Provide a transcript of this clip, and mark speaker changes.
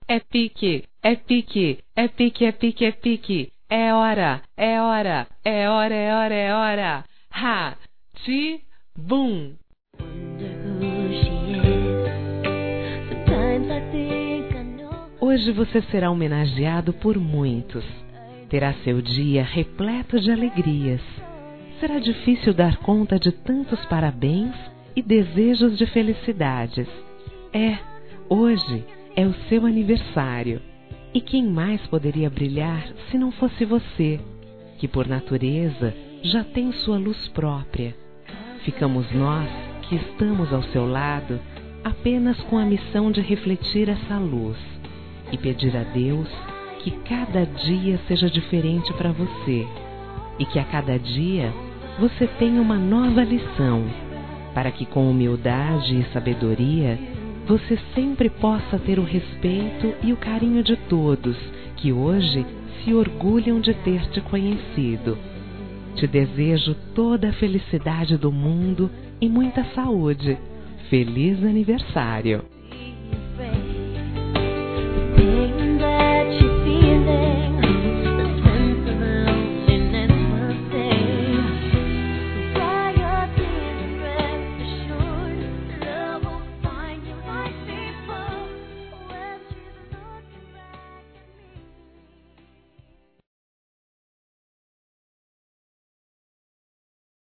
Speaker 1: É pique, é pique, é pique, é pique, é pique. É hora, é hora, é hora, é hora, é hora. Ha, ti, bum. Hoje você será homenageado por muitos. Terá seu dia repleto de alegrias. Será difícil dar conta de tantos parabéns e desejos de felicidades. Hoje é o seu aniversário. E quem mais poderia brilhar se não fosse você, que por natureza já tem sua luz própria? Ficamos nós, que estamos ao seu lado, apenas com a missão de refletir essa luz e pedir a Deus que cada dia seja diferente para você e que a cada dia você tenha uma nova lição, para que com humildade e sabedoria você sempre possa ter o respeito e o carinho de todos que hoje se orgulham de ter te conhecido. Te desejo toda a felicidade do mundo e muita saúde. Feliz aniversário!